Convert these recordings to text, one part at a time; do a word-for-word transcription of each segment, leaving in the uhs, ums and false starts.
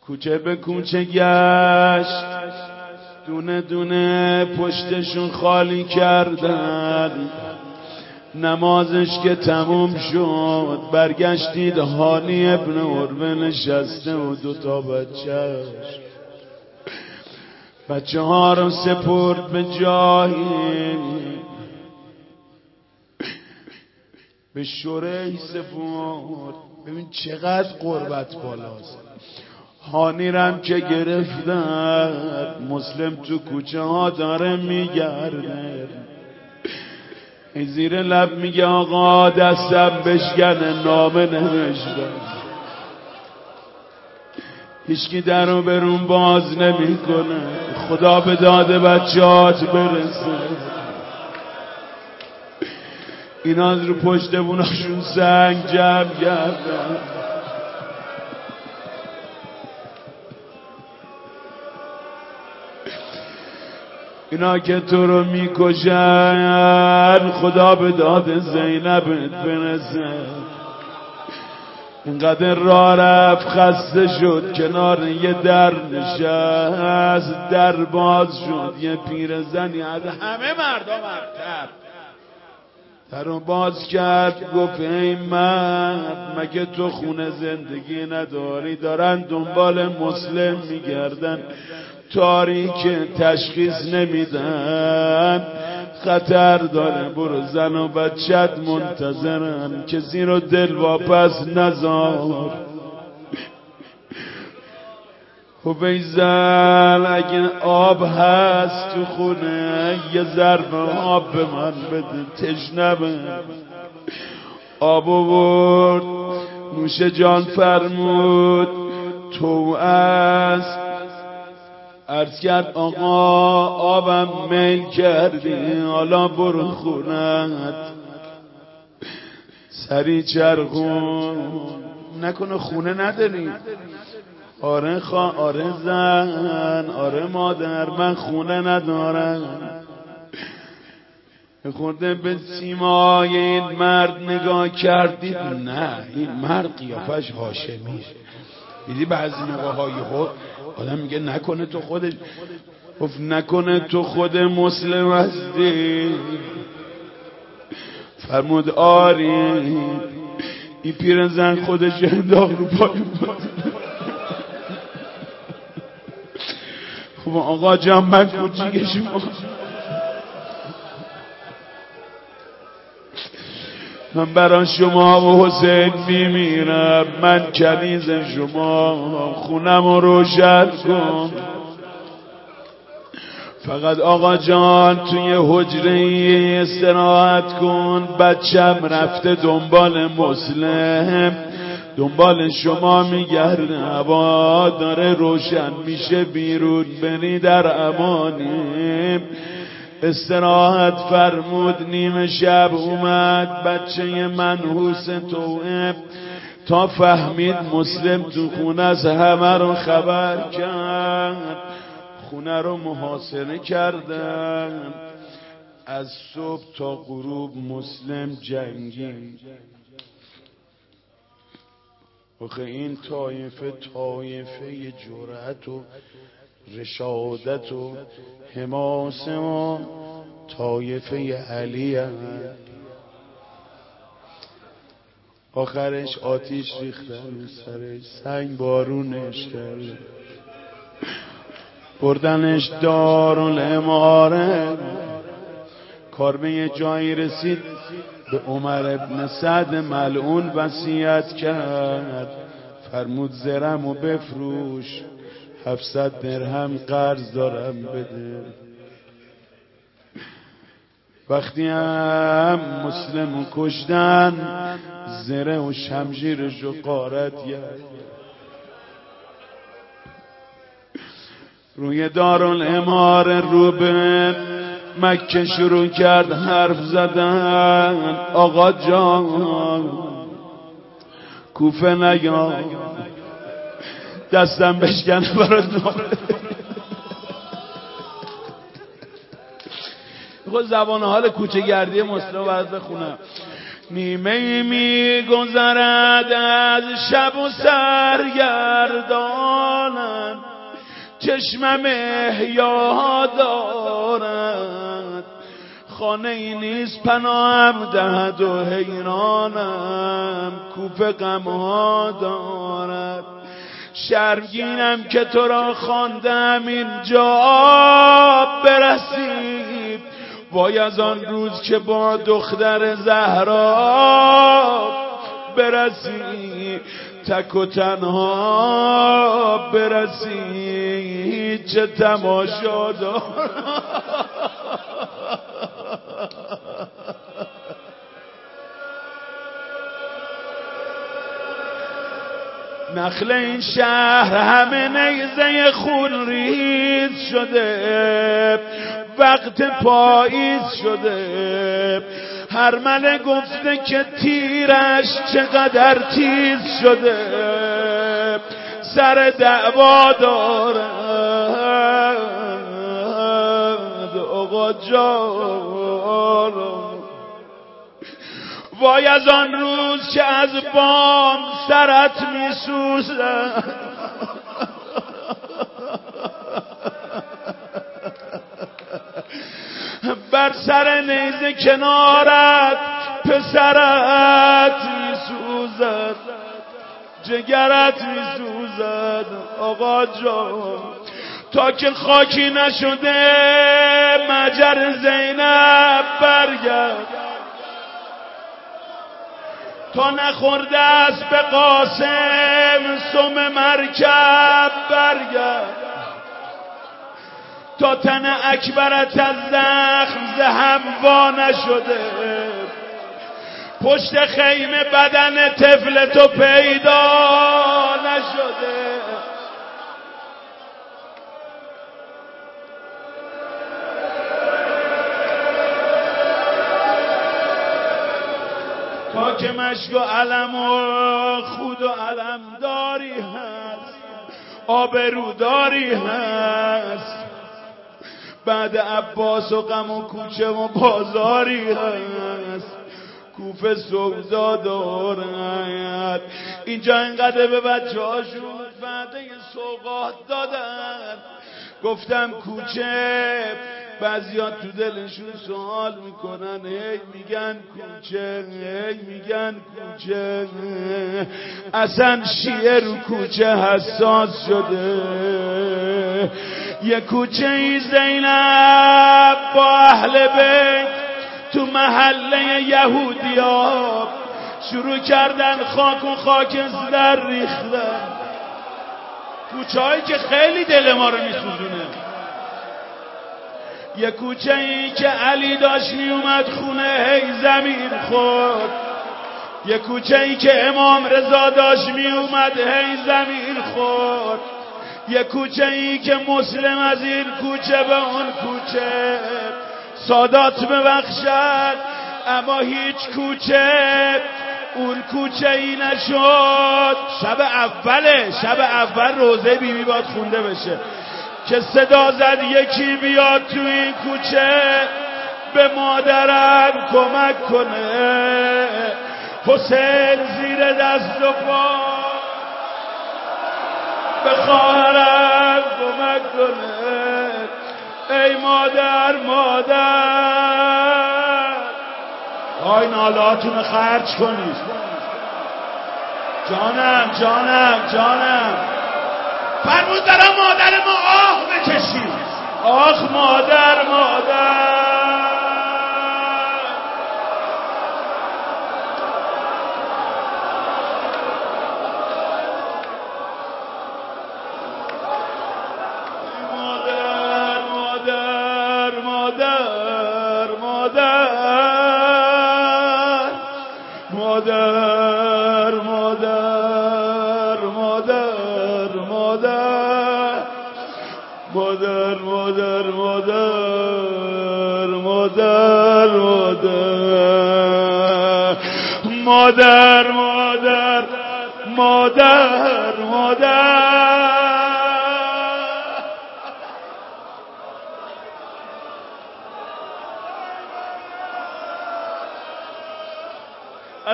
کوچه به کوچه گشت، دونه دونه پشتشون خالی کردن. نمازش که تموم شد برگشتید هانی ابن عروه نشسته و دوتا بچهش. بچه ها رو سپرد به جایی، به شوره سپرد. ببین چقدر قربت بالاست. هانی رم که گرفتن، مسلم تو کوچه ها داره میگرده. زیر لب میگه آقا دستم بشکنه، نامه نوشتم. هیچکی در رو برون باز نمی کنه. خدا به داد بچهات برسه. اینا رو پشت بوناشون سنگ جمع کردن. اینا که تو رو میکشن خدا به داد زینبت برسه. اینقدر راه رفت خسته شد، کنار یه در نشست. در باز شد، یه پیرزنی از همه مردم برتر در رو باز کرد. گفت ای مرد، مگه تو خونه زندگی نداری؟ دارن دنبال مسلم میگردن، تاریک تشخیص نمیدن، خطر داره. برو زن و بچت منتظرن، کسی رو دل واپس نذار. حویزل اگه آب هست تو خونه یه ضرب آب به من بده، تشنمه. آب آورد، نوش جان فرمود تو است. عرض کرد آقا آبم میل کردی، حالا برو خونت. سری چرخون، نکنه خونه نداری؟ آره خوا، آره زن، آره مادر، من خونه ندارم. خورده به سیمای این مرد نگاه کردید، نه این مرد قیافش هاشمی. دیدی بعضی موقع های خود آدم میگه نکنه تو خودش، گفت نکنه تو خود مسلم هستی؟ فرمود آری. این پیرزن خودش انداخت رو پای. خب آقا جان من کوچیک شما، من برای شما و حسین میمیرم. من کنیز شما، خونم رو روشن کن. فقط آقا جان توی حجره استراحت کن. بچم رفته دنبال مسلم، دنبال شما میگرده. هوا داره روشن میشه، بیرون بری در امانی. استراحت فرمود. نیم شب اومد بچه منحوس توئم، تا فهمید مسلم تو خونه از همه رو خبر کرد. خونه رو محاصره کردن. از صبح تا غروب مسلم جنگید. آخه این طایفه طایفه جرأت و رشادت و حماسه و طایفه علی هم. آخرش آتیش ریختن سرش، سنگ بارونش کرد، بردنش دارالاماره. کار به یه جایی رسید، به عمر ابن سعد ملعون وصیت کرد. فرمود زرم و بفروش، هفتصد درهم قرض دارم بده. وقتی هم مسلم رو کشتن، زره و شمشیرش رو غارت کرد. روی دارالاماره رو به مکه شروع کرد حرف زدن. آقا جان کوفه نیا، دستم بشکنه برات نامه. خود زبان حال کوچه گردی مسلم باید بخونم. نیمه می گذرد از شب و سرگردانم، چشمم احیا دارد، خانه ای نیست پناهم دهد و حیرانم کوفه غمها دارد. شرمگینم که تو را خواندم اینجا برسی، وای از آن روز که با دختر زهرا برسی، تک و تنها برسی چه تماشا دار. نخل این شهر همه نیزه خون ریز شده، وقت پاییز شده. هر مله گفته که تیرش چقدر تیز شده، سر دعوا دارد آقا جان. وای از آن روز که از بام سرت می سوزد، بر سر نیزه کنارت پسرت می سوزد، جگرت می سوزد آقا جان. تا که خاکی نشده مجر زینب برگرد، تا نخورده است به قاسم سم مرکب برگرد، تا تن اکبرت از زخم زهم وا نشده، پشت خیمه بدن طفل تو پیدا نشده. تا که مشک و علم و خود و علمداری هست، آبروداری هست، بعد عباس و غم و کوچه و بازاری هست، کوفه سودا دارد. اینجا اینقدر به بچه هاشون وعده سوغات دادن، گفتم کوچه. بعضیات تو دلشون سوال میکنن، هی میگن کوچه، هی میگن کوچه. اصلا شیعه رو کوچه حساس شده. یه کوچه ای زینب با اهل بیت تو محله یهودی ها شروع کردن خاک و خاکستر ریختن. کوچه هایی که خیلی دل ما رو میسوزونه. یه کوچه ای که علی داشت می اومد خونه هی زمین خورد. یه کوچه ای که امام رضا داشت می اومد هی زمین خورد. یه کوچه ای که مسلم از این کوچه به اون کوچه سادات ببخشد، اما هیچ کوچه اون کوچه ای نشد. شب اوله، شب اول روزه بیبی باید خونده بشه که صدا زد یکی بیاد تو این کوچه به مادرم کمک کنه. حسین زیر دست و پا به خواهرم کمک کنه. ای مادر مادر، آی نالاتون خرج کنید. جانم جانم جانم فرمود دارم مادر ما آه بکشید. آخ مادر مادر. مادر مادر مادر مادر مادر مادر مادر مادر مادر مادر مادر مادر مادر مادر مادر مادر.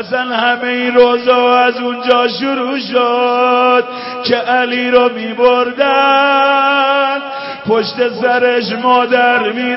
اصلا همه این روزا از اونجا شروع شد که علی رو می بردن پشت سرش مادر می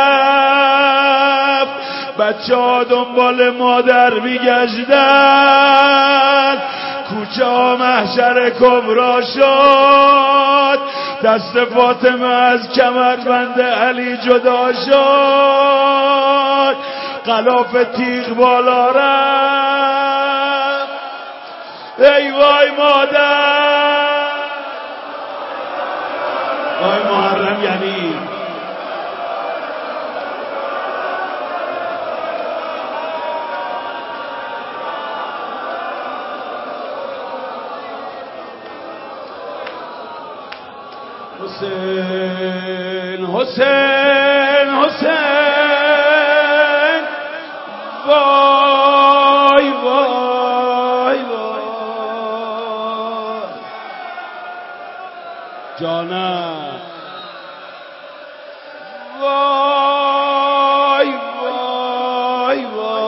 رفت، بچه ها دنبال مادر می گشتن، کوچه ها محشر کبرا شد، دست فاطمه از کمربند علی جدا شد، غلاف تیغ بالا رفت. ای وای مادر، وای محرم یعنی حسین حسین حسین وای وای وای جانم وای وای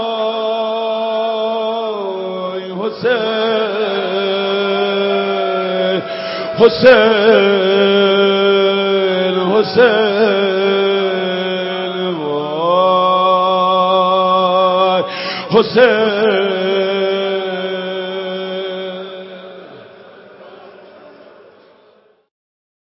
وای حسین حسین حسین وای حسین